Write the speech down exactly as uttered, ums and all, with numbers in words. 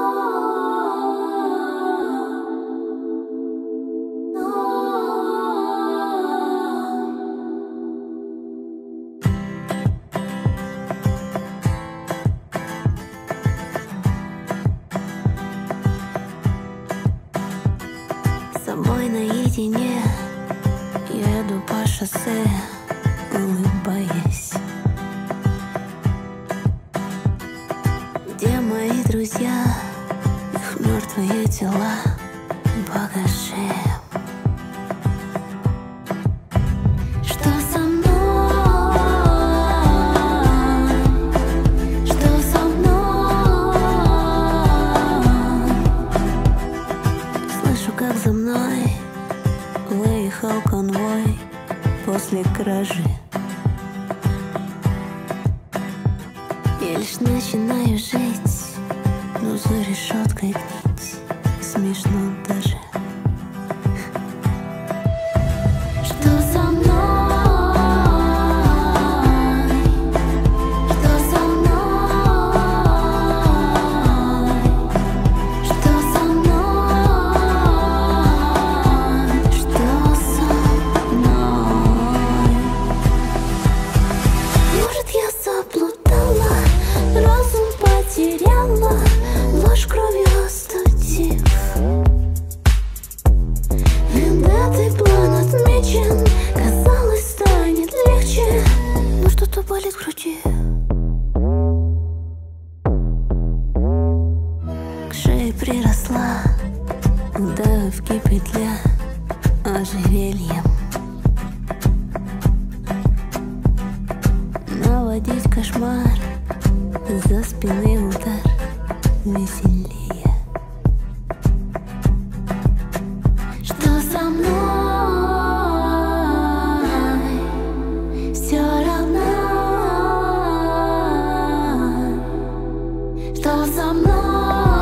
Собой наедине еду по шоссе, улыбаясь. Где мои друзья, их мертвые тела, покажи. Что со мной? Что со мной? Слышу, как за мной выехал конвой после кражи. Я лишь начинаю жить, но за решеткой гнить смешно даже. Что со мной? Что со мной? Что со мной? Что со мной? Может, я заблудала, разум потеряла, ложь кровью остудив. Вендеттой план отмечен, казалось, станет легче, но что-то болит в груди. К шее приросла, удавки петля ожерельем. Наводить кошмар, за спины удар веселее. Что со мной? Все равно. Что со мной?